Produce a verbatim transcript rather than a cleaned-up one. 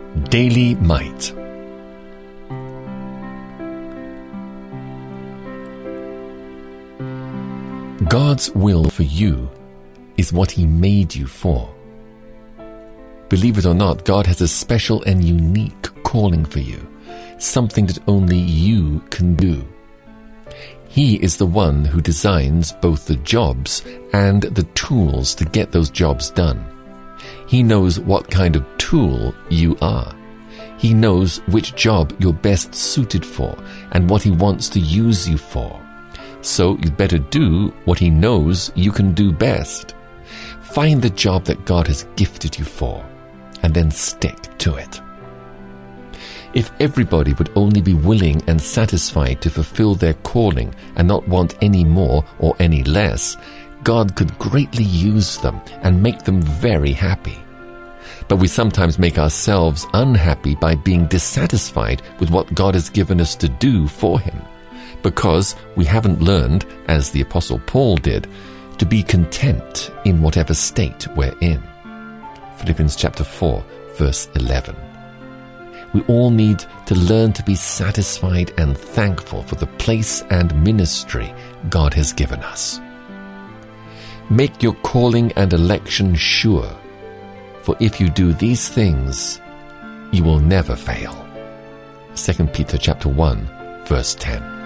Daily Might. God's will for you is what He made you for. Believe it or not, God has a special and unique calling for you, something that only you can do. He is the one who designs both the jobs and the tools to get those jobs done. He knows what kind of tool you are. He knows which job you're best suited for and what He wants to use you for. So you'd better do what He knows you can do best. Find the job that God has gifted you for, and then stick to it. If everybody would only be willing and satisfied to fulfill their calling and not want any more or any less, God could greatly use them and make them very happy. But we sometimes make ourselves unhappy by being dissatisfied with what God has given us to do for Him, because we haven't learned, as the Apostle Paul did, to be content in whatever state we're in. Philippians chapter four, verse eleven. We all need to learn to be satisfied and thankful for the place and ministry God has given us. Make your calling and election sure, for if you do these things, you will never fail. Second Peter chapter one, verse ten.